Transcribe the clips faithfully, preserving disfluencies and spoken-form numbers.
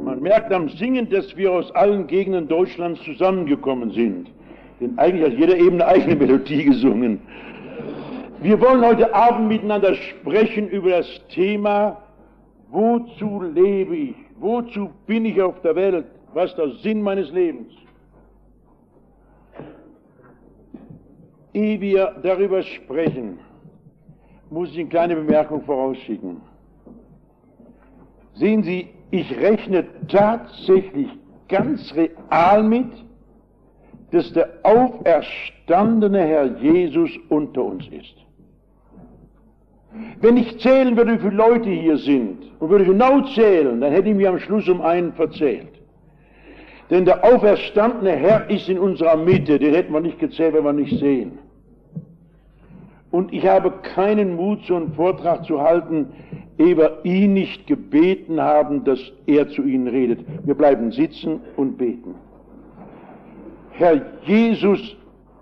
Man merkt am Singen, dass wir aus allen Gegenden Deutschlands zusammengekommen sind. Denn eigentlich hat jeder eben eine eigene Melodie gesungen. Wir wollen heute Abend miteinander sprechen über das Thema, wozu lebe ich? Wozu bin ich auf der Welt? Was ist der Sinn meines Lebens? Ehe wir darüber sprechen, muss ich eine kleine Bemerkung vorausschicken. Sehen Sie, ich rechne tatsächlich ganz real mit, dass der auferstandene Herr Jesus unter uns ist. Wenn ich zählen würde, wie viele Leute hier sind, und würde genau zählen, dann hätte ich mir am Schluss um einen verzählt. Denn der auferstandene Herr ist in unserer Mitte, den hätten wir nicht gezählt, wenn wir nicht sehen. Und ich habe keinen Mut, so einen Vortrag zu halten, ehe wir ihn nicht gebeten haben, dass er zu Ihnen redet. Wir bleiben sitzen und beten. Herr Jesus,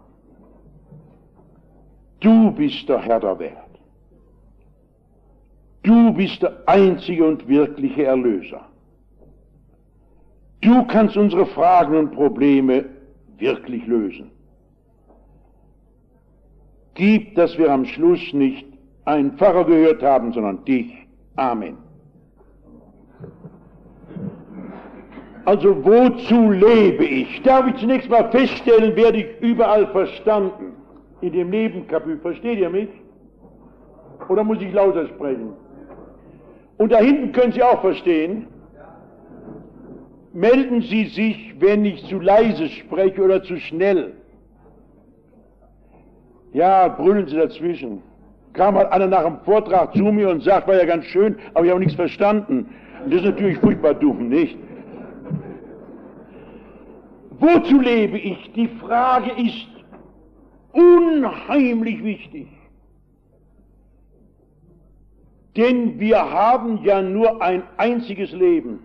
du bist der Herr der Welt. Du bist der einzige und wirkliche Erlöser. Du kannst unsere Fragen und Probleme wirklich lösen. Gib, dass wir am Schluss nicht einen Pfarrer gehört haben, sondern dich. Amen. Also wozu lebe ich? Darf ich zunächst mal feststellen, werde ich überall verstanden. In dem Nebenkapitel. Versteht ihr mich? Oder muss ich lauter sprechen? Und da hinten können Sie auch verstehen. Melden Sie sich, wenn ich zu leise spreche oder zu schnell. Ja, brüllen Sie dazwischen. Kam mal einer nach dem Vortrag zu mir und sagt, war ja ganz schön, aber ich habe nichts verstanden. Und das ist natürlich furchtbar dumm, nicht? Wozu lebe ich? Die Frage ist unheimlich wichtig. Denn wir haben ja nur ein einziges Leben.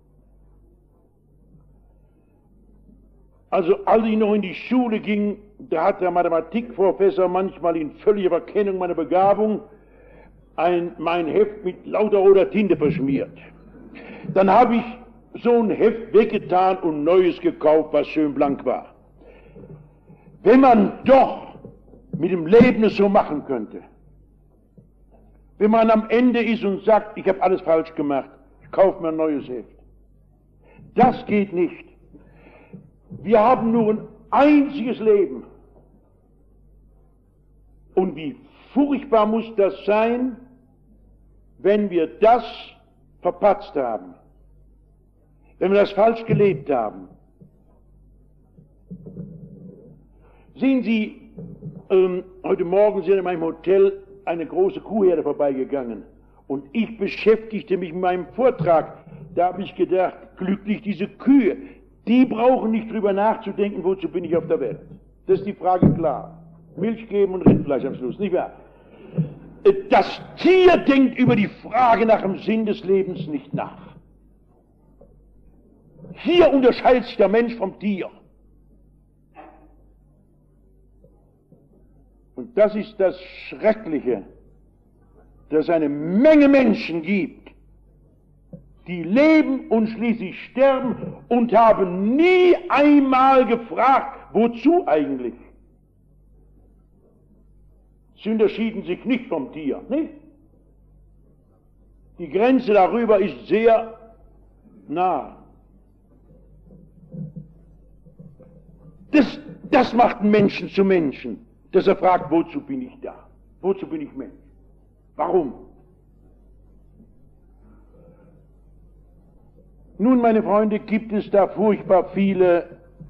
Also als ich noch in die Schule ging, da hat der Mathematikprofessor manchmal in völliger Verkennung meiner Begabung ein, mein Heft mit lauter roter Tinte verschmiert. Dann habe ich so ein Heft weggetan und Neues gekauft, was schön blank war. Wenn man doch mit dem Leben es so machen könnte, wenn man am Ende ist und sagt, ich habe alles falsch gemacht, ich kaufe mir ein neues Heft. Das geht nicht. Wir haben nur ein einziges Leben. Und wie furchtbar muss das sein, wenn wir das verpatzt haben, wenn wir das falsch gelebt haben. Sehen Sie, ähm, heute Morgen sind in meinem Hotel eine große Kuhherde vorbeigegangen und ich beschäftigte mich mit meinem Vortrag. Da habe ich gedacht, glücklich diese Kühe, die brauchen nicht drüber nachzudenken, wozu bin ich auf der Welt. Das ist die Frage klar. Milch geben und Rindfleisch am Schluss, nicht wahr? Das Tier denkt über die Frage nach dem Sinn des Lebens nicht nach. Hier unterscheidet sich der Mensch vom Tier. Und das ist das Schreckliche, dass es eine Menge Menschen gibt, die leben und schließlich sterben und haben nie einmal gefragt, wozu eigentlich. Sie unterschieden sich nicht vom Tier, nicht? Die Grenze darüber ist sehr nah. Das, das macht einen Menschen zu Menschen, dass er fragt, wozu bin ich da? Wozu bin ich Mensch? Warum? Nun, meine Freunde, gibt es da furchtbar viele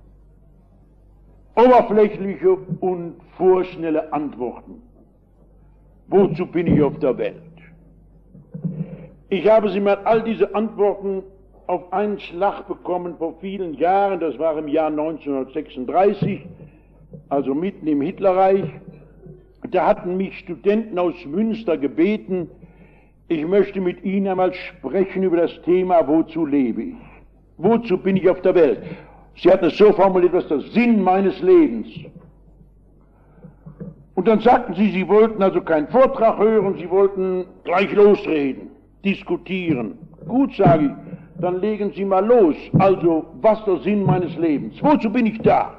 oberflächliche und vorschnelle Antworten. Wozu bin ich auf der Welt? Ich habe sie mal all diese Antworten auf einen Schlag bekommen vor vielen Jahren, das war im Jahr neunzehnhundertsechsunddreißig, also mitten im Hitlerreich. Da hatten mich Studenten aus Münster gebeten, ich möchte mit Ihnen einmal sprechen über das Thema, wozu lebe ich? Wozu bin ich auf der Welt? Sie hatten es so formuliert, was der Sinn meines Lebens. Und dann sagten sie, sie wollten also keinen Vortrag hören, sie wollten gleich losreden, diskutieren. Gut, sage ich, dann legen Sie mal los. Also, was ist der Sinn meines Lebens? Wozu bin ich da?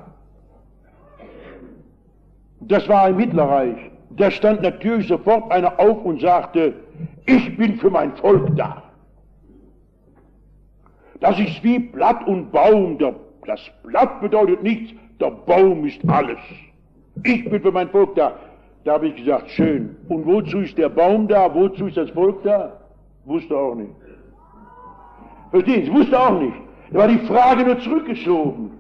Das war im Hitlerreich. Da stand natürlich sofort einer auf und sagte, ich bin für mein Volk da. Das ist wie Blatt und Baum. Das Blatt bedeutet nichts, der Baum ist alles. Ich bin für mein Volk da. Da habe ich gesagt, schön. Und wozu ist der Baum da? Wozu ist das Volk da? Wusste auch nicht. Verstehen Sie? Wusste auch nicht. Da war die Frage nur zurückgeschoben.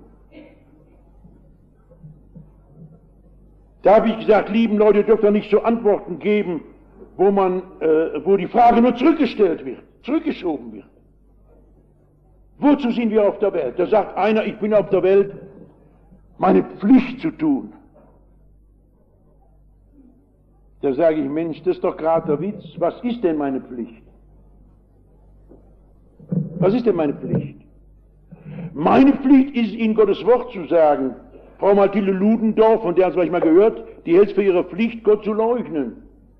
Da habe ich gesagt, lieben Leute, ihr dürft doch nicht so Antworten geben, wo man, äh, wo die Frage nur zurückgestellt wird, zurückgeschoben wird. Wozu sind wir auf der Welt? Da sagt einer, ich bin auf der Welt, meine Pflicht zu tun. Da sage ich, Mensch, das ist doch gerade der Witz. Was ist denn meine Pflicht? Was ist denn meine Pflicht? Meine Pflicht ist, Ihnen Gottes Wort zu sagen. Frau Mathilde Ludendorff, von der haben Sie vielleicht mal gehört, die hält es für ihre Pflicht, Gott zu leugnen.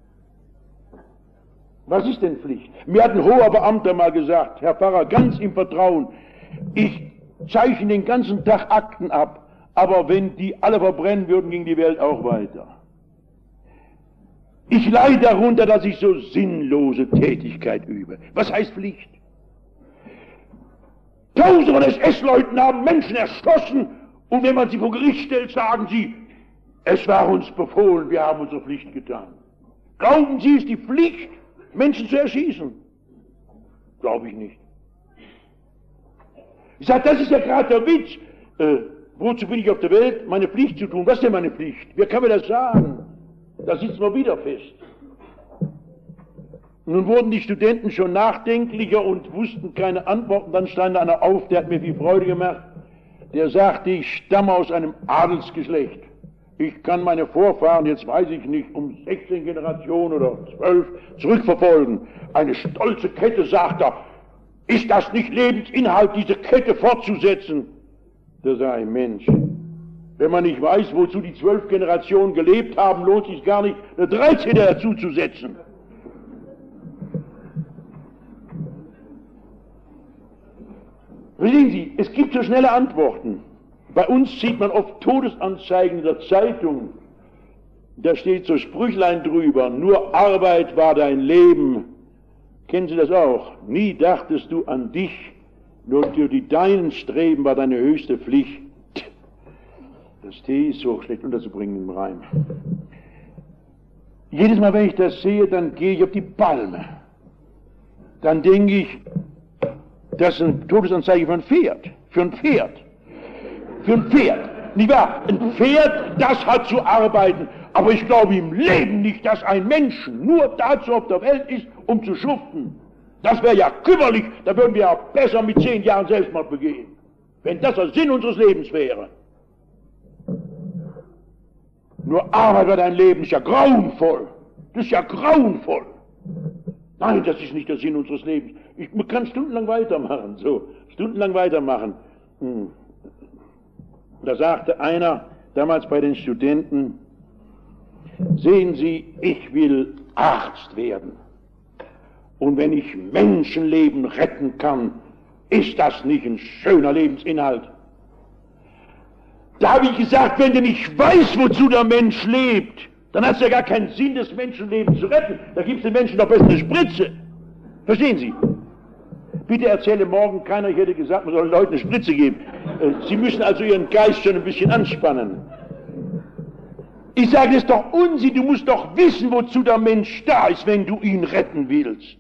Was ist denn Pflicht? Mir hat ein hoher Beamter mal gesagt, Herr Pfarrer, ganz im Vertrauen, ich zeichne den ganzen Tag Akten ab, aber wenn die alle verbrennen würden, ging die Welt auch weiter. Ich leide darunter, dass ich so sinnlose Tätigkeit übe. Was heißt Pflicht? Tausende von S S-Leuten haben Menschen erschossen und wenn man sie vor Gericht stellt, sagen sie, es war uns befohlen, wir haben unsere Pflicht getan. Glauben Sie, es ist die Pflicht, Menschen zu erschießen? Glaube ich nicht. Ich sage, das ist ja gerade der Witz. Äh, wozu bin ich auf der Welt? Meine Pflicht zu tun. Was ist denn meine Pflicht? Wer kann mir das sagen? Da sitzen wir wieder fest. Nun wurden die Studenten schon nachdenklicher und wussten keine Antworten. Dann stand einer auf, der hat mir viel Freude gemacht. Der sagte, ich stamme aus einem Adelsgeschlecht. Ich kann meine Vorfahren, jetzt weiß ich nicht, um sechzehn Generationen oder zwölf zurückverfolgen. Eine stolze Kette, sagt er. Ist das nicht Lebensinhalt, diese Kette fortzusetzen? Da sage ich, Mensch, wenn man nicht weiß, wozu die zwölf Generationen gelebt haben, lohnt es sich gar nicht, eine dreizehnte dazu zu setzen. Sehen Sie, es gibt so schnelle Antworten. Bei uns sieht man oft Todesanzeigen in der Zeitung. Da steht so Sprüchlein drüber, nur Arbeit war dein Leben. Kennen Sie das auch? Nie dachtest du an dich, nur für die deinen Streben war deine höchste Pflicht. Das T ist so schlecht unterzubringen im Reim. Jedes Mal, wenn ich das sehe, dann gehe ich auf die Palme. Dann denke ich, das ist eine Todesanzeige für ein Pferd. Für ein Pferd. Für ein Pferd. Nicht wahr? Ein Pferd, das hat zu arbeiten. Aber ich glaube im Leben nicht, dass ein Mensch nur dazu auf der Welt ist, um zu schuften. Das wäre ja kümmerlich. Da würden wir ja besser mit zehn Jahren Selbstmord begehen. Wenn das der Sinn unseres Lebens wäre. Nur Arbeit war dein Leben, ist ja grauenvoll. Das ist ja grauenvoll. Nein, das ist nicht der Sinn unseres Lebens. Ich, man kann stundenlang weitermachen, so, stundenlang weitermachen. Hm. Da sagte einer, damals bei den Studenten, sehen Sie, ich will Arzt werden. Und wenn ich Menschenleben retten kann, ist das nicht ein schöner Lebensinhalt? Da habe ich gesagt, wenn du nicht weißt, wozu der Mensch lebt, dann hat es ja gar keinen Sinn, das Menschenleben zu retten. Da gibt es den Menschen doch besser eine Spritze. Verstehen Sie? Bitte erzähle morgen keiner, ich hätte gesagt, man soll den Leuten eine Spritze geben. Sie müssen also Ihren Geist schon ein bisschen anspannen. Ich sage, das ist doch Unsinn, du musst doch wissen, wozu der Mensch da ist, wenn du ihn retten willst.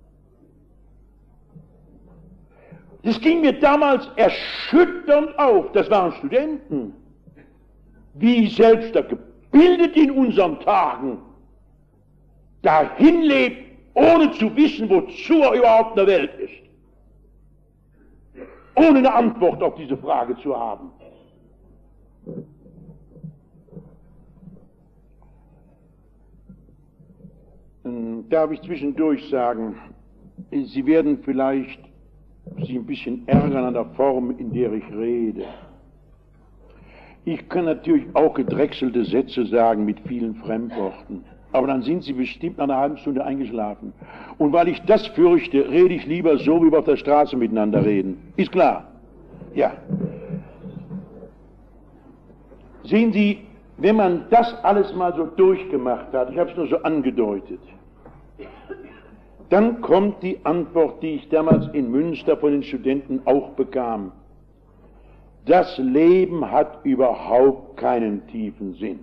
Das ging mir damals erschütternd auf, das waren Studenten, wie selbst der gebildet in unseren Tagen dahin lebt, ohne zu wissen, wozu er überhaupt in der Welt ist. Ohne eine Antwort auf diese Frage zu haben. Darf ich zwischendurch sagen, Sie werden vielleicht sich ein bisschen ärgern an der Form, in der ich rede. Ich kann natürlich auch gedrechselte Sätze sagen mit vielen Fremdworten. Aber dann sind Sie bestimmt nach einer halben Stunde eingeschlafen. Und weil ich das fürchte, rede ich lieber so, wie wir auf der Straße miteinander reden. Ist klar? Ja. Sehen Sie, wenn man das alles mal so durchgemacht hat, ich habe es nur so angedeutet, dann kommt die Antwort, die ich damals in Münster von den Studenten auch bekam. Das Leben hat überhaupt keinen tiefen Sinn.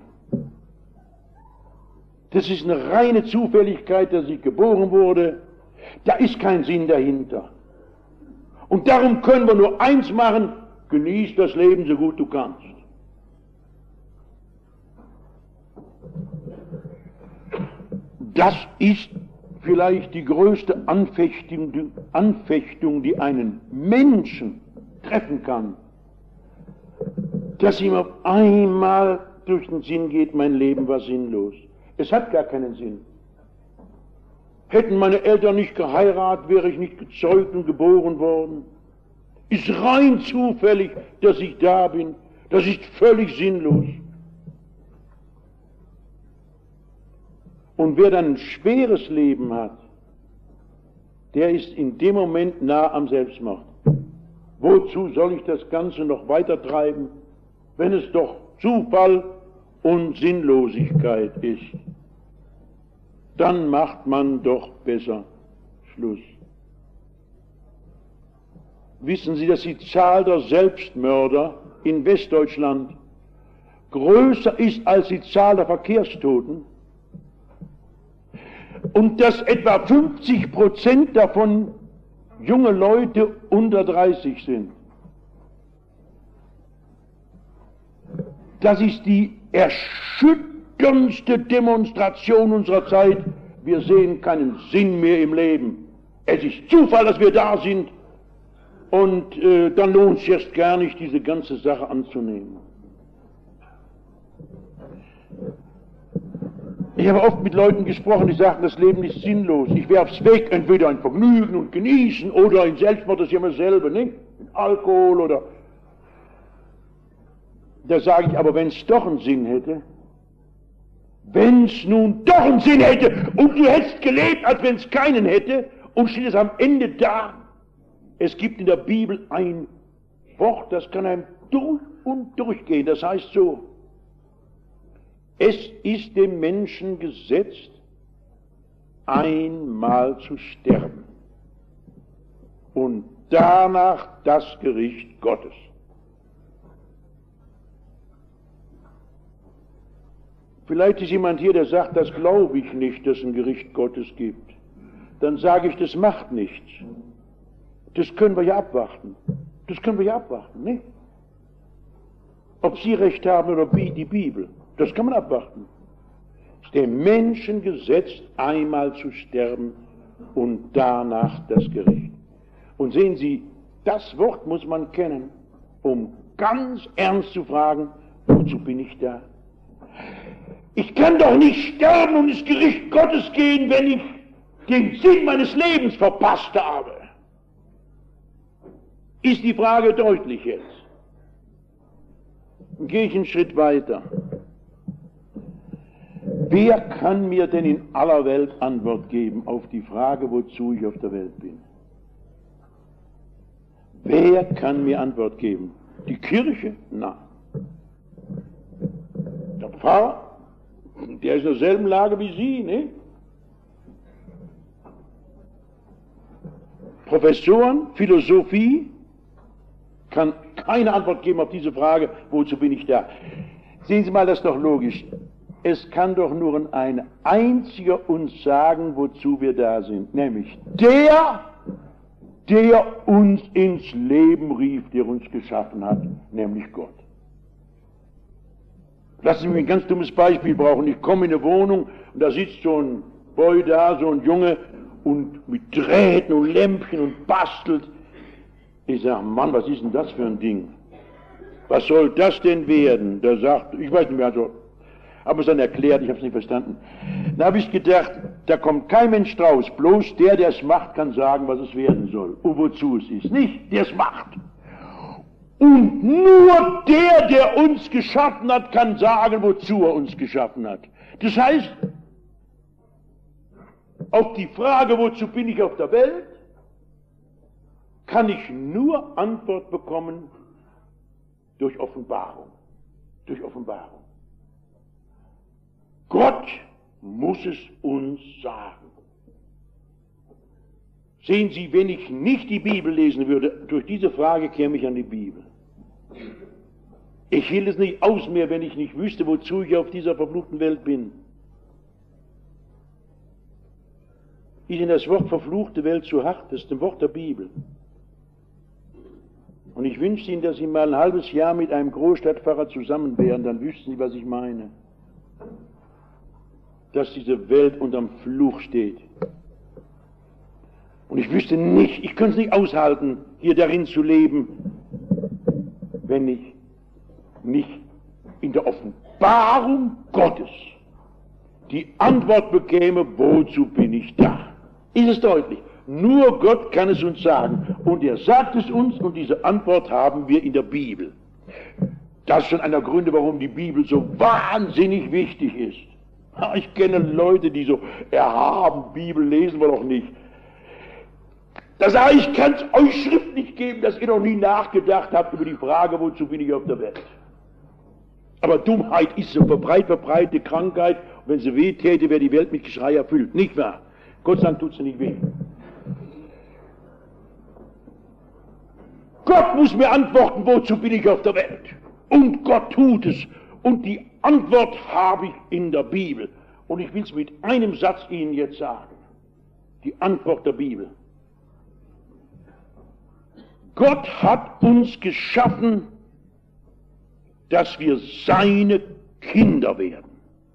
Das ist eine reine Zufälligkeit, dass ich geboren wurde. Da ist kein Sinn dahinter. Und darum können wir nur eins machen: genieß das Leben so gut du kannst. Das ist vielleicht die größte Anfechtung, Anfechtung, die einen Menschen treffen kann, dass ihm auf einmal durch den Sinn geht, mein Leben war sinnlos. Es hat gar keinen Sinn. Hätten meine Eltern nicht geheiratet, wäre ich nicht gezeugt und geboren worden. Ist rein zufällig, dass ich da bin. Das ist völlig sinnlos. Und wer dann ein schweres Leben hat, der ist in dem Moment nah am Selbstmord. Wozu soll ich das Ganze noch weiter treiben, wenn es doch Zufall und Sinnlosigkeit ist? Dann macht man doch besser Schluss. Wissen Sie, dass die Zahl der Selbstmörder in Westdeutschland größer ist als die Zahl der Verkehrstoten? Und dass etwa fünfzig Prozent davon junge Leute unter dreißig sind. Das ist die erschütterndste Demonstration unserer Zeit. Wir sehen keinen Sinn mehr im Leben. Es ist Zufall, dass wir da sind. Und äh, dann lohnt es erst gar nicht, diese ganze Sache anzunehmen. Ich habe oft mit Leuten gesprochen, die sagten, das Leben ist sinnlos. Ich werfe es weg, entweder in Vergnügen und Genießen oder in Selbstmord, das ist ja immer dasselbe, nicht? In Alkohol oder... Da sage ich aber, wenn es doch einen Sinn hätte, wenn es nun doch einen Sinn hätte und du hättest gelebt, als wenn es keinen hätte, und steht es am Ende da. Es gibt in der Bibel ein Wort, das kann einem durch und durchgehen. Das heißt so: Es ist dem Menschen gesetzt, einmal zu sterben und danach das Gericht Gottes. Vielleicht ist jemand hier, der sagt, das glaube ich nicht, dass es ein Gericht Gottes gibt. Dann sage ich, das macht nichts. Das können wir ja abwarten. Das können wir ja abwarten, nicht? Ob Sie recht haben oder die Bibel, das kann man abwarten. Es ist dem Menschen gesetzt, einmal zu sterben und danach das Gericht. Und sehen Sie, das Wort muss man kennen, um ganz ernst zu fragen, wozu bin ich da? Ich kann doch nicht sterben und ins Gericht Gottes gehen, wenn ich den Sinn meines Lebens verpasst habe. Ist die Frage deutlich jetzt? Dann gehe ich einen Schritt weiter. Wer kann mir denn in aller Welt Antwort geben auf die Frage, wozu ich auf der Welt bin? Wer kann mir Antwort geben? Die Kirche? Nein. Der Pfarrer? Der ist in derselben Lage wie Sie, ne? Professoren, Philosophie kann keine Antwort geben auf diese Frage, wozu bin ich da? Sehen Sie mal, das ist doch logisch. Es kann doch nur ein einziger uns sagen, wozu wir da sind, nämlich der, der uns ins Leben rief, der uns geschaffen hat, nämlich Gott. Lassen Sie mich ein ganz dummes Beispiel brauchen. Ich komme in eine Wohnung und da sitzt so ein Boy da, so ein Junge, und mit Drähten und Lämpchen und bastelt. Ich sage, Mann, was ist denn das für ein Ding? Was soll das denn werden? Der sagt, ich weiß nicht mehr, also, habe es dann erklärt, ich habe es nicht verstanden. Da habe ich gedacht, da kommt kein Mensch draus, bloß der, der es macht, kann sagen, was es werden soll und wozu es ist. Nicht, der es macht. Und nur der, der uns geschaffen hat, kann sagen, wozu er uns geschaffen hat. Das heißt, Auf die Frage, wozu bin ich auf der Welt, kann ich nur Antwort bekommen durch Offenbarung. Durch Offenbarung. Gott muss es uns sagen. Sehen Sie, wenn ich nicht die Bibel lesen würde, durch diese Frage käme ich an die Bibel. Ich hielt es nicht aus mehr, wenn ich nicht wüsste, wozu ich auf dieser verfluchten Welt bin. Ist Ihnen das Wort verfluchte Welt zu hart? Das ist ein Wort der Bibel. Und ich wünschte Ihnen, dass Sie mal ein halbes Jahr mit einem Großstadtpfarrer zusammen wären, dann wüssten Sie, was ich meine. Dass diese Welt unterm Fluch steht. Und ich wüsste nicht, ich könnte es nicht aushalten, hier darin zu leben, wenn ich nicht in der Offenbarung Gottes die Antwort bekäme, wozu bin ich da? Ist es deutlich? Nur Gott kann es uns sagen. Und er sagt es uns, und diese Antwort haben wir in der Bibel. Das ist schon einer der Gründe, warum die Bibel so wahnsinnig wichtig ist. Ich kenne Leute, die so erhaben Bibel lesen wir doch nicht. Da sage ich, ich kann es euch schriftlich geben, dass ihr noch nie nachgedacht habt über die Frage, wozu bin ich auf der Welt. Aber Dummheit ist eine breit verbreitete Krankheit. Und wenn sie weh täte, wäre die Welt mit Geschrei erfüllt. Nicht wahr? Gott sei Dank tut sie nicht weh. Gott muss mir antworten, wozu bin ich auf der Welt. Und Gott tut es. Und die Antwort habe ich in der Bibel. Und ich will es mit einem Satz Ihnen jetzt sagen. Die Antwort der Bibel. Gott hat uns geschaffen, dass wir seine Kinder werden.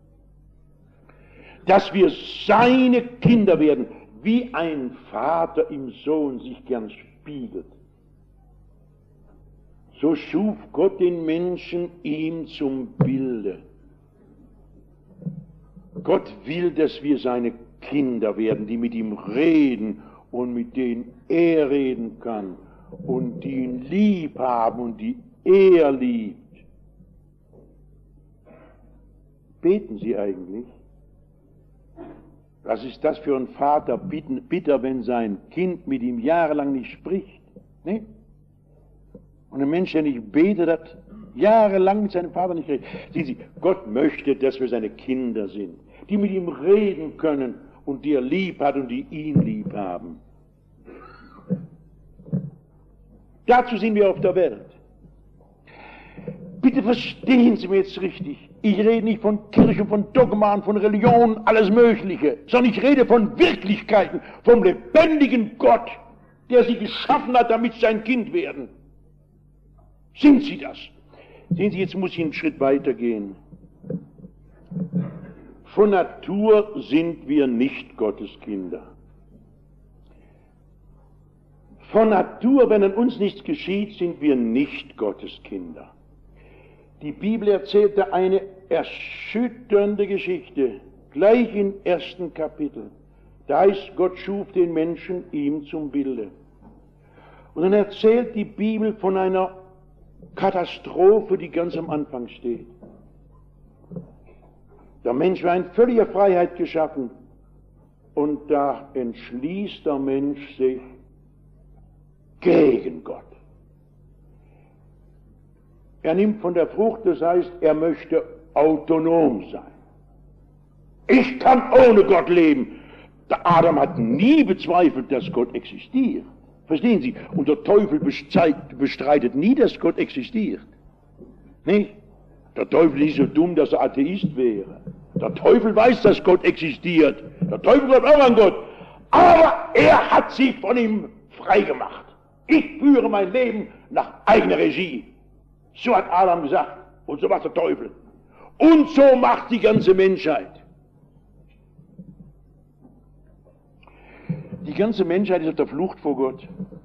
Dass wir seine Kinder werden, wie ein Vater im Sohn sich gern spiegelt. So schuf Gott den Menschen ihm zum Bilde. Gott will, dass wir seine Kinder werden, die mit ihm reden und mit denen er reden kann und die ihn lieb haben und die er liebt. Beten Sie eigentlich? Was ist das für ein Vater bitter, wenn sein Kind mit ihm jahrelang nicht spricht? Ne? Und ein Mensch, der nicht betet, hat jahrelang mit seinem Vater nicht geredet. Sehen Sie, Gott möchte, dass wir seine Kinder sind, die mit ihm reden können und die er lieb hat und die ihn lieb haben. Dazu sind wir auf der Welt. Bitte verstehen Sie mir jetzt richtig. Ich rede nicht von Kirche, von Dogma, von Religion, alles Mögliche, sondern ich rede von Wirklichkeiten, vom lebendigen Gott, der Sie geschaffen hat, damit Sie sein Kind werden. Sind Sie das? Sehen Sie, jetzt muss ich einen Schritt weiter gehen. Von Natur sind wir nicht Gottes Kinder. Von Natur, wenn an uns nichts geschieht, sind wir nicht Gottes Kinder. Die Bibel erzählte eine erschütternde Geschichte, gleich im ersten Kapitel. Da heißt, Gott schuf den Menschen ihm zum Bilde. Und dann erzählt die Bibel von einer Katastrophe, die ganz am Anfang steht. Der Mensch war in völliger Freiheit geschaffen und da entschließt der Mensch sich gegen Gott. Er nimmt von der Frucht, das heißt, er möchte autonom sein. Ich kann ohne Gott leben. Der Adam hat nie bezweifelt, dass Gott existiert. Verstehen Sie? Und der Teufel bestreitet nie, dass Gott existiert. Nicht? Der Teufel ist nicht so dumm, dass er Atheist wäre. Der Teufel weiß, dass Gott existiert. Der Teufel glaubt auch an Gott. Aber er hat sich von ihm freigemacht. Ich führe mein Leben nach eigener Regie. So hat Adam gesagt. Und so macht der Teufel. Und so macht die ganze Menschheit. Die ganze Menschheit ist auf der Flucht vor Gott.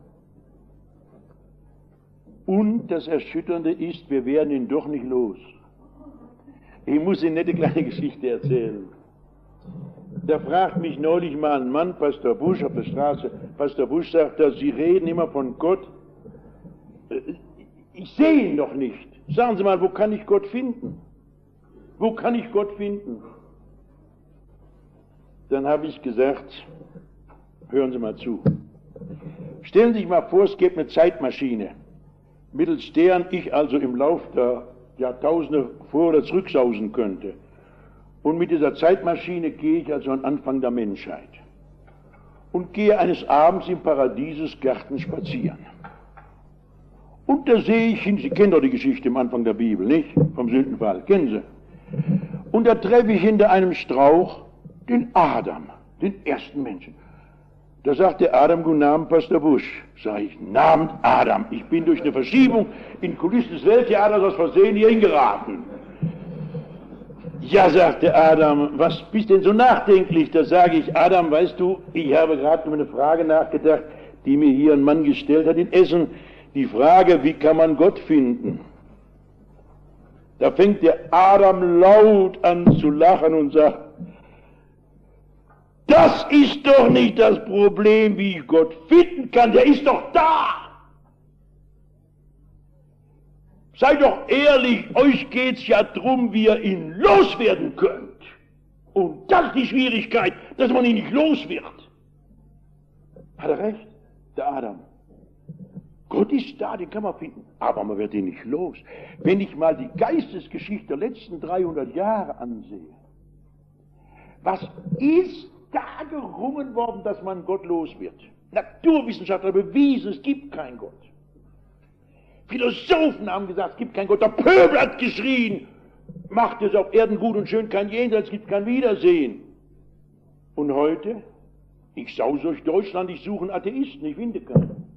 Und das Erschütternde ist, wir werden ihn doch nicht los. Ich muss Ihnen eine nette kleine Geschichte erzählen. Da fragt mich neulich mal ein Mann, Pastor Busch, auf der Straße. Pastor Busch sagt, dass Sie reden immer von Gott. Ich sehe ihn doch nicht. Sagen Sie mal, wo kann ich Gott finden? Wo kann ich Gott finden? Dann habe ich gesagt, hören Sie mal zu. Stellen Sie sich mal vor, es gäbe eine Zeitmaschine, mittels deren ich also im Lauf der Jahrtausende vor- oder zurücksausen könnte. Und mit dieser Zeitmaschine gehe ich also an den Anfang der Menschheit und gehe eines Abends im Paradieses Garten spazieren. Und da sehe ich hin, Sie kennen doch die Geschichte am Anfang der Bibel, nicht? Vom Sündenfall, kennen Sie? Und da treffe ich hinter einem Strauch den Adam, den ersten Menschen. Da sagt der Adam, guten Abend, Pastor Busch. Sag ich, guten Abend, Adam. Ich bin durch eine Verschiebung in Kulissen des Welttheaters aus Versehen hier hingeraten. Ja, sagt der Adam, was bist denn so nachdenklich? Da sage ich, Adam, weißt du, ich habe gerade über eine Frage nachgedacht, die mir hier ein Mann gestellt hat in Essen. Die Frage, wie kann man Gott finden? Da fängt der Adam laut an zu lachen und sagt, das ist doch nicht das Problem, wie ich Gott finden kann, der ist doch da. Seid doch ehrlich, euch geht's ja drum, wie ihr ihn loswerden könnt. Und das ist die Schwierigkeit, dass man ihn nicht los wird. Hat er recht, der Adam. Gott ist da, den kann man finden, aber man wird ihn nicht los. Wenn ich mal die Geistesgeschichte der letzten dreihundert Jahre ansehe, was ist da gerungen worden, dass man Gott los wird? Naturwissenschaftler bewiesen, es gibt keinen Gott. Philosophen haben gesagt, es gibt keinen Gott. Der Pöbel hat geschrien, macht es auf Erden gut und schön, kein Jenseits, es gibt kein Wiedersehen. Und heute, ich sause durch Deutschland, ich suche einen Atheisten, ich finde keinen.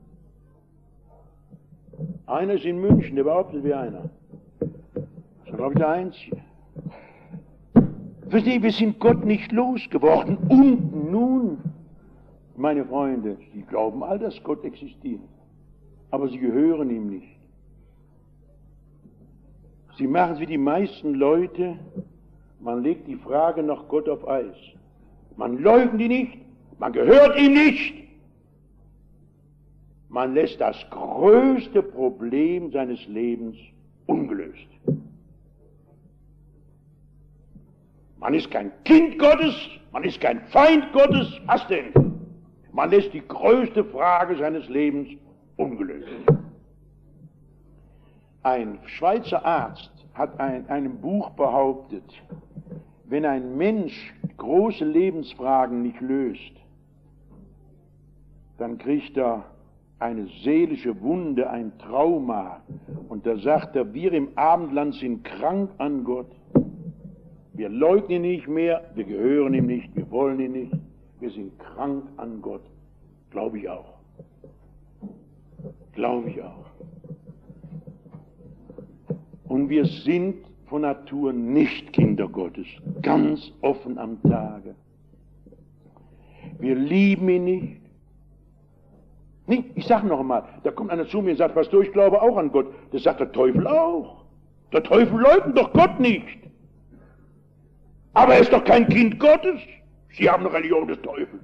Einer ist in München, der behauptet wie einer. Das ist, glaube ich, der Einzige. Verstehen, wir sind Gott nicht losgeworden. Und nun, meine Freunde, Sie glauben all, dass Gott existiert. Aber Sie gehören ihm nicht. Sie machen es wie die meisten Leute, man legt die Frage nach Gott auf Eis. Man leugnet ihn nicht, man gehört ihm nicht. Man lässt das größte Problem seines Lebens ungelöst. Man ist kein Kind Gottes, man ist kein Feind Gottes, was denn? Man lässt die größte Frage seines Lebens ungelöst. Ein Schweizer Arzt hat in einem Buch behauptet, wenn ein Mensch große Lebensfragen nicht löst, dann kriegt er eine seelische Wunde, ein Trauma. Und da sagt er, wir im Abendland sind krank an Gott. Wir leugnen ihn nicht mehr, wir gehören ihm nicht, wir wollen ihn nicht. Wir sind krank an Gott. Glaube ich auch. Glaube ich auch. Und wir sind von Natur nicht Kinder Gottes, ganz offen am Tage. Wir lieben ihn nicht. nicht ich sage noch einmal, da kommt einer zu mir und sagt, Pastor, ich glaube auch an Gott. Das sagt der Teufel auch. Der Teufel leugnet doch Gott nicht. Aber er ist doch kein Kind Gottes. Sie haben eine Religion des Teufels.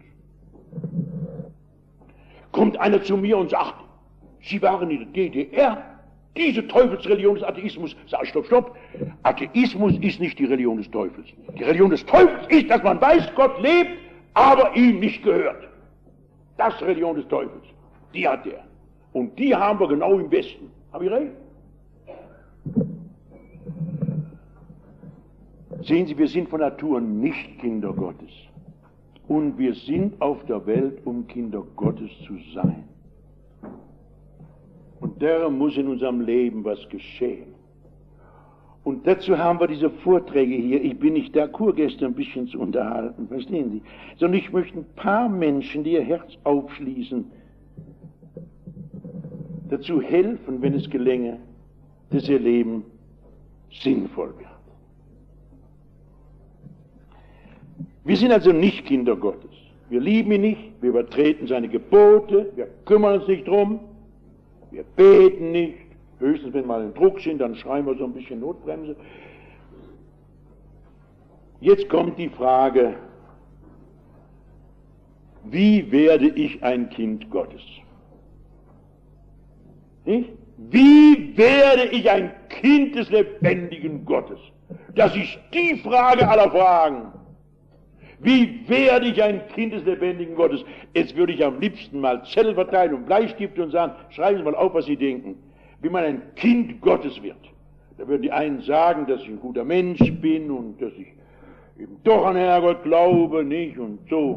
Kommt einer zu mir und sagt, Sie waren in der D D R, diese Teufelsreligion des Atheismus. Sag ich, stopp, stopp. Atheismus ist nicht die Religion des Teufels. Die Religion des Teufels ist, dass man weiß, Gott lebt, aber ihm nicht gehört. Das ist die Religion des Teufels. Die hat er. Und die haben wir genau im Westen. Habe ich recht? Sehen Sie, wir sind von Natur nicht Kinder Gottes. Und wir sind auf der Welt, um Kinder Gottes zu sein. Und darum muss in unserem Leben was geschehen. Und dazu haben wir diese Vorträge hier. Ich bin nicht da, Kurgäste ein bisschen zu unterhalten, verstehen Sie? Sondern ich möchte ein paar Menschen, die ihr Herz aufschließen, dazu helfen, wenn es gelänge, dass ihr Leben sinnvoll wird. Wir sind also nicht Kinder Gottes. Wir lieben ihn nicht, wir übertreten seine Gebote, wir kümmern uns nicht drum, wir beten nicht, höchstens wenn wir mal in Druck sind, dann schreien wir so ein bisschen Notbremse. Jetzt kommt die Frage, wie werde ich ein Kind Gottes? Nicht? Wie werde ich ein Kind des lebendigen Gottes? Das ist die Frage aller Fragen. Wie werde ich ein Kind des lebendigen Gottes? Jetzt würde ich am liebsten mal Zettel verteilen und Bleistift und sagen, schreiben Sie mal auf, was Sie denken. Wie man ein Kind Gottes wird. Da würden die einen sagen, dass ich ein guter Mensch bin und dass ich eben doch an Herrgott glaube, nicht? Und so.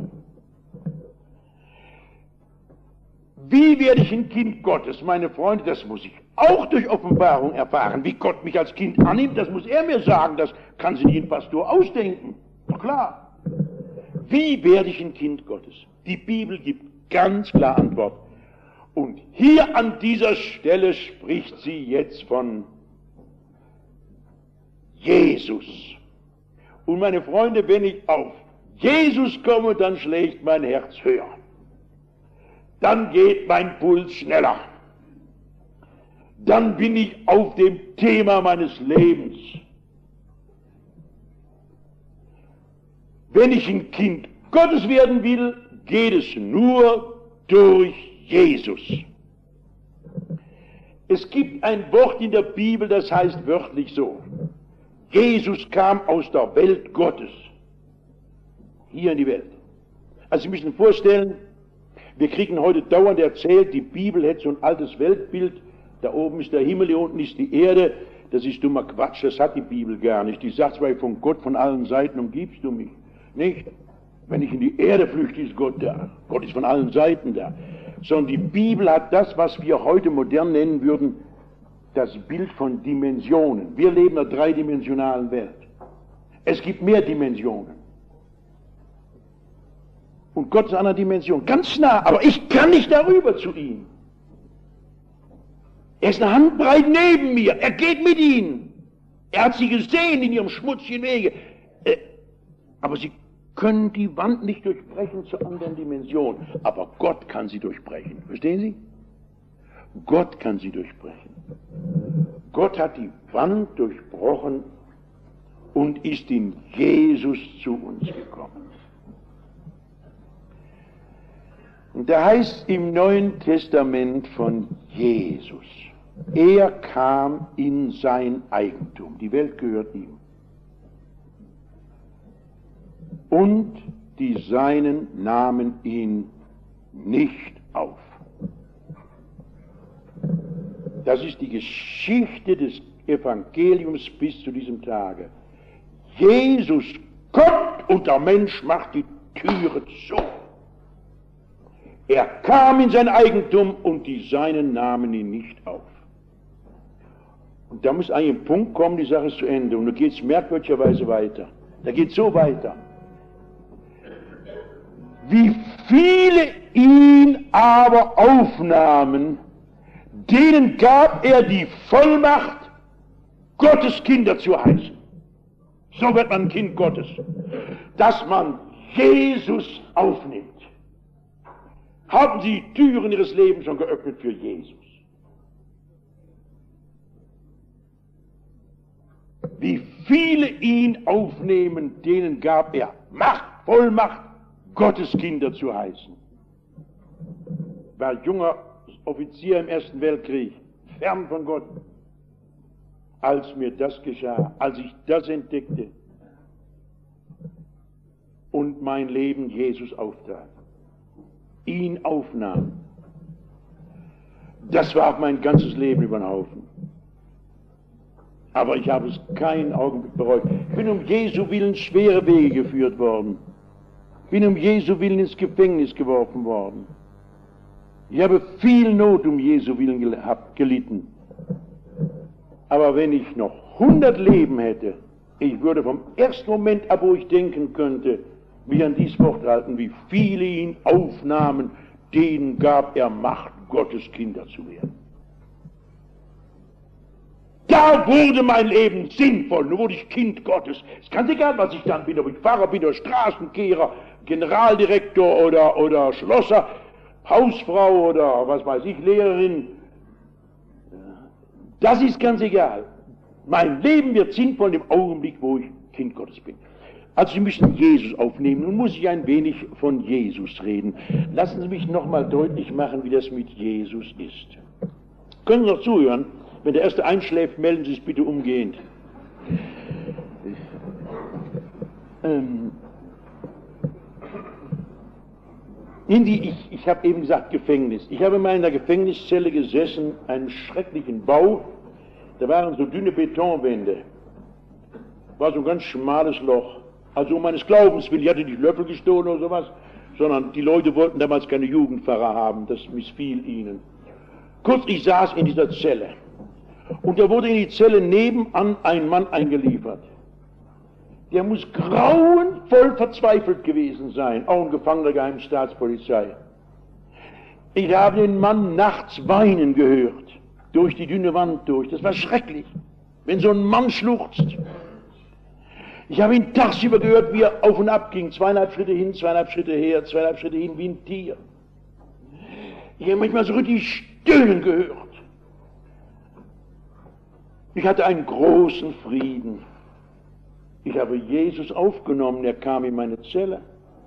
Wie werde ich ein Kind Gottes? Meine Freunde, das muss ich auch durch Offenbarung erfahren. Wie Gott mich als Kind annimmt, das muss er mir sagen. Das kann sich nicht ein Pastor ausdenken. Doch klar. Wie werde ich ein Kind Gottes? Die Bibel gibt ganz klar Antwort. Und hier an dieser Stelle spricht sie jetzt von Jesus. Und meine Freunde, wenn ich auf Jesus komme, dann schlägt mein Herz höher. Dann geht mein Puls schneller. Dann bin ich auf dem Thema meines Lebens. Wenn ich ein Kind Gottes werden will, geht es nur durch Jesus. Es gibt ein Wort in der Bibel, das heißt wörtlich so: Jesus kam aus der Welt Gottes hier in die Welt. Also Sie müssen sich vorstellen, wir kriegen heute dauernd erzählt, die Bibel hätte so ein altes Weltbild, da oben ist der Himmel, hier unten ist die Erde. Das ist dummer Quatsch, das hat die Bibel gar nicht. Die sagt zwar, von Gott von allen Seiten umgibst du mich. Nicht? Wenn ich in die Erde flüchte, ist Gott da. Gott ist von allen Seiten da. Sondern die Bibel hat das, was wir heute modern nennen würden, das Bild von Dimensionen. Wir leben in einer dreidimensionalen Welt. Es gibt mehr Dimensionen. Und Gott ist in einer Dimension, ganz nah, aber ich kann nicht darüber zu ihm. Er ist eine Handbreit neben mir, er geht mit ihnen. Er hat sie gesehen in ihrem schmutzigen Wege. Äh, aber sie können die Wand nicht durchbrechen zur anderen Dimension. Aber Gott kann sie durchbrechen. Verstehen Sie? Gott kann sie durchbrechen. Gott hat die Wand durchbrochen und ist in Jesus zu uns gekommen. Und da heißt im Neuen Testament von Jesus, er kam in sein Eigentum. Die Welt gehört ihm. Und die Seinen nahmen ihn nicht auf. Das ist die Geschichte des Evangeliums bis zu diesem Tage. Jesus kommt und der Mensch macht die Türe zu. Er kam in sein Eigentum und die Seinen nahmen ihn nicht auf. Und da muss eigentlich ein Punkt kommen, die Sache ist zu Ende. Und da geht es merkwürdigerweise weiter. Da geht es so weiter. Wie viele ihn aber aufnahmen, denen gab er die Vollmacht, Gottes Kinder zu heißen. So wird man ein Kind Gottes. Dass man Jesus aufnimmt. Haben Sie die Türen Ihres Lebens schon geöffnet für Jesus? Wie viele ihn aufnehmen, denen gab er Macht, Vollmacht, Gottes Kinder zu heißen. War junger Offizier im Ersten Weltkrieg, fern von Gott. Als mir das geschah, als ich das entdeckte und mein Leben Jesus auftrat, ihn aufnahm, das war mein ganzes Leben über den Haufen. Aber ich habe es keinen Augenblick bereut. Ich bin um Jesu Willen schwere Wege geführt worden. Bin um Jesu Willen ins Gefängnis geworfen worden. Ich habe viel Not um Jesu Willen gehabt, gelitten. Aber wenn ich noch hundert Leben hätte, ich würde vom ersten Moment ab, wo ich denken könnte, mich an dies Wort halten, wie viele ihn aufnahmen, denen gab er Macht, Gottes Kinder zu werden. Da wurde mein Leben sinnvoll, nun wurde ich Kind Gottes. Es ist ganz egal, was ich dann bin, ob ich Pfarrer bin oder Straßenkehrer, Generaldirektor oder, oder Schlosser, Hausfrau oder was weiß ich, Lehrerin. Das ist ganz egal. Mein Leben wird sinnvoll im Augenblick, wo ich Kind Gottes bin. Also Sie müssen Jesus aufnehmen. Nun muss ich ein wenig von Jesus reden. Lassen Sie mich nochmal deutlich machen, wie das mit Jesus ist. Können Sie noch zuhören? Wenn der Erste einschläft, melden Sie es bitte umgehend. Ähm, Ich, ich habe eben gesagt Gefängnis. Ich habe in meiner Gefängniszelle gesessen, einen schrecklichen Bau. Da waren so dünne Betonwände. War so ein ganz schmales Loch. Also um meines Glaubens willen, ich hatte nicht Löffel gestohlen oder sowas, sondern die Leute wollten damals keine Jugendpfarrer haben. Das missfiel ihnen. Kurz, ich saß in dieser Zelle. Und da wurde in die Zelle nebenan ein Mann eingeliefert. Der muss grauenvoll verzweifelt gewesen sein, auch ein Gefangener der Geheimen Staatspolizei. Ich habe den Mann nachts weinen gehört, durch die dünne Wand durch. Das war schrecklich, wenn so ein Mann schluchzt. Ich habe ihn tagsüber gehört, wie er auf und ab ging, zweieinhalb Schritte hin, zweieinhalb Schritte her, zweieinhalb Schritte hin, wie ein Tier. Ich habe manchmal so richtig stöhnen gehört. Ich hatte einen großen Frieden. Ich habe Jesus aufgenommen, er kam in meine Zelle.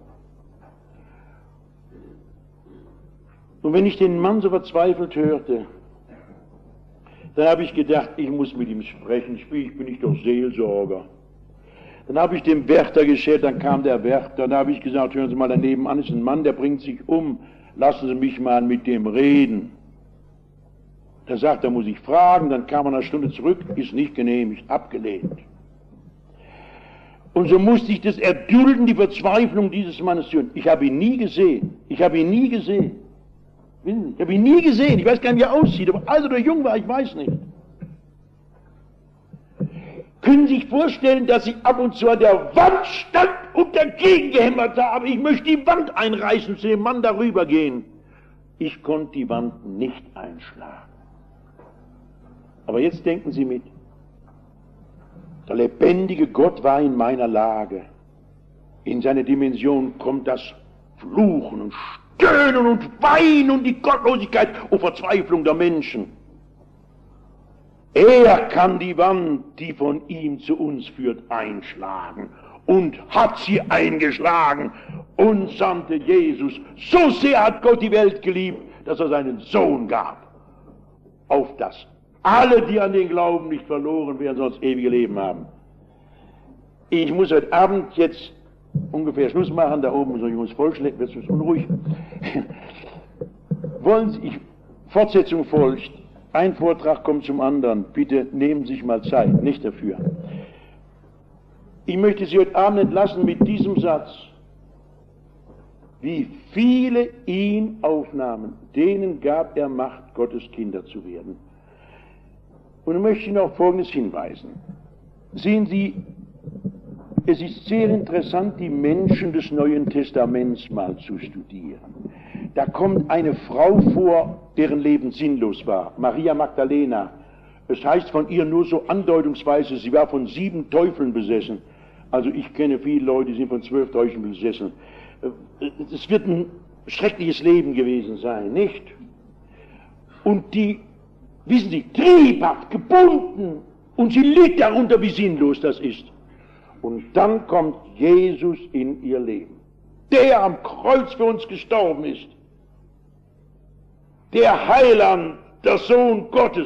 Und wenn ich den Mann so verzweifelt hörte, dann habe ich gedacht, ich muss mit ihm sprechen, ich bin nicht doch Seelsorger. Dann habe ich dem Wärter geschält, dann kam der Wärter, dann habe ich gesagt, hören Sie mal, daneben an ist ein Mann, der bringt sich um, lassen Sie mich mal mit dem reden. Er sagt, da muss ich fragen, dann kam er eine Stunde zurück, ist nicht genehmigt, abgelehnt. Und so musste ich das erdulden, die Verzweiflung dieses Mannes tun. Ich habe ihn nie gesehen. Ich habe ihn nie gesehen. Ich habe ihn nie gesehen. Ich weiß gar nicht, wie er aussieht. Ob alt oder jung war, ich weiß nicht. Können Sie sich vorstellen, dass ich ab und zu an der Wand stand und dagegen gehämmert habe? Ich möchte die Wand einreißen, zu dem Mann darüber gehen. Ich konnte die Wand nicht einschlagen. Aber jetzt denken Sie mit. Der lebendige Gott war in meiner Lage. In seine Dimension kommt das Fluchen und Stöhnen und Weinen und die Gottlosigkeit und Verzweiflung der Menschen. Er kann die Wand, die von ihm zu uns führt, einschlagen und hat sie eingeschlagen und sandte Jesus. So sehr hat Gott die Welt geliebt, dass er seinen Sohn gab, auf das alle, die an den Glauben nicht verloren werden, sonst ewige Leben haben. Ich muss heute Abend jetzt ungefähr Schluss machen, da oben so ein junges Volk schlägt, wird es unruhig. Wollen Sie, ich, Fortsetzung folgt, ein Vortrag kommt zum anderen, bitte nehmen Sie sich mal Zeit, nicht dafür. Ich möchte Sie heute Abend entlassen mit diesem Satz. Wie viele ihn aufnahmen, denen gab er Macht, Gottes Kinder zu werden. Und ich möchte Ihnen auf Folgendes hinweisen. Sehen Sie, es ist sehr interessant, die Menschen des Neuen Testaments mal zu studieren. Da kommt eine Frau vor, deren Leben sinnlos war, Maria Magdalena. Es heißt von ihr nur so andeutungsweise, sie war von sieben Teufeln besessen. Also ich kenne viele Leute, die sind von zwölf Teufeln besessen. Es wird ein schreckliches Leben gewesen sein, nicht? Und die, wissen Sie, triebhaft, gebunden, und sie litt darunter, wie sinnlos das ist. Und dann kommt Jesus in ihr Leben, der am Kreuz für uns gestorben ist, der Heiland, der Sohn Gottes,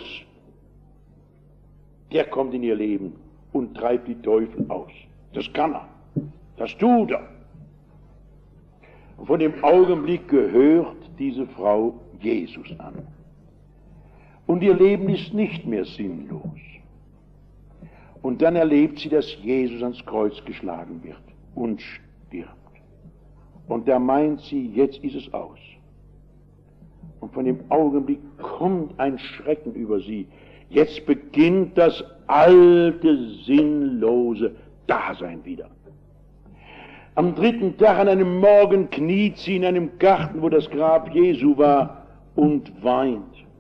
der kommt in ihr Leben und treibt die Teufel aus. Das kann er, das tut er. Und von dem Augenblick gehört diese Frau Jesus an. Und ihr Leben ist nicht mehr sinnlos. Und dann erlebt sie, dass Jesus ans Kreuz geschlagen wird und stirbt. Und da meint sie, jetzt ist es aus. Und von dem Augenblick kommt ein Schrecken über sie. Jetzt beginnt das alte, sinnlose Dasein wieder. Am dritten Tag an einem Morgen kniet sie in einem Garten, wo das Grab Jesu war, und weint.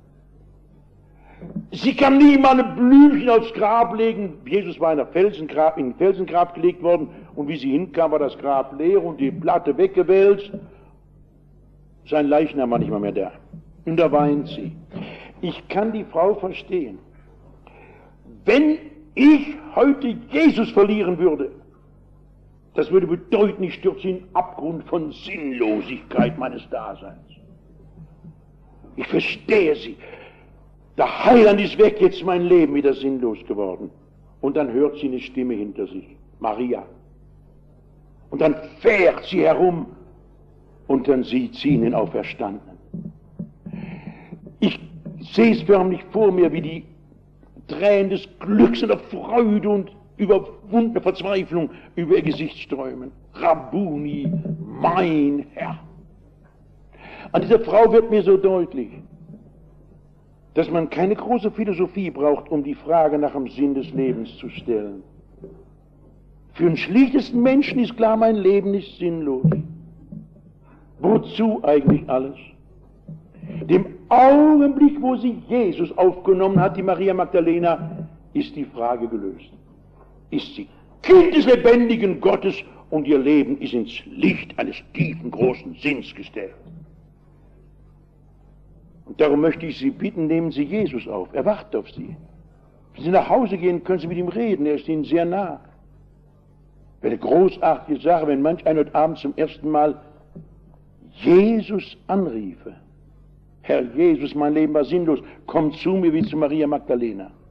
Sie kann nie mal ein Blümchen aufs Grab legen. Jesus war in ein Felsengrab, in ein Felsengrab gelegt worden, und wie sie hinkam, war das Grab leer und die Platte weggewälzt. Sein Leichnam war nicht mal mehr da. Und da weint sie. Ich kann die Frau verstehen. Wenn ich heute Jesus verlieren würde, das würde bedeuten, ich stürze in den Abgrund von Sinnlosigkeit meines Daseins. Ich verstehe sie. Der Heiland ist weg, jetzt ist mein Leben wieder sinnlos geworden. Und dann hört sie eine Stimme hinter sich, Maria. Und dann fährt sie herum und dann sieht sie ihn auferstanden. Ich sehe es förmlich vor mir, wie die Tränen des Glücks und der Freude und überwundene Verzweiflung über ihr Gesicht strömen. Rabbuni, mein Herr. An dieser Frau wird mir so deutlich, dass man keine große Philosophie braucht, um die Frage nach dem Sinn des Lebens zu stellen. Für den schlichtesten Menschen ist klar, mein Leben ist sinnlos. Wozu eigentlich alles? Dem Augenblick, wo sie Jesus aufgenommen hat, die Maria Magdalena, ist die Frage gelöst. Ist sie Kind des lebendigen Gottes und ihr Leben ist ins Licht eines tiefen, großen Sinns gestellt. Und darum möchte ich Sie bitten, nehmen Sie Jesus auf. Er wartet auf Sie. Wenn Sie nach Hause gehen, können Sie mit ihm reden. Er ist Ihnen sehr nah. Eine großartige Sache, wenn manch einer heute Abend zum ersten Mal Jesus anriefe. Herr Jesus, mein Leben war sinnlos. Komm zu mir wie zu Maria Magdalena.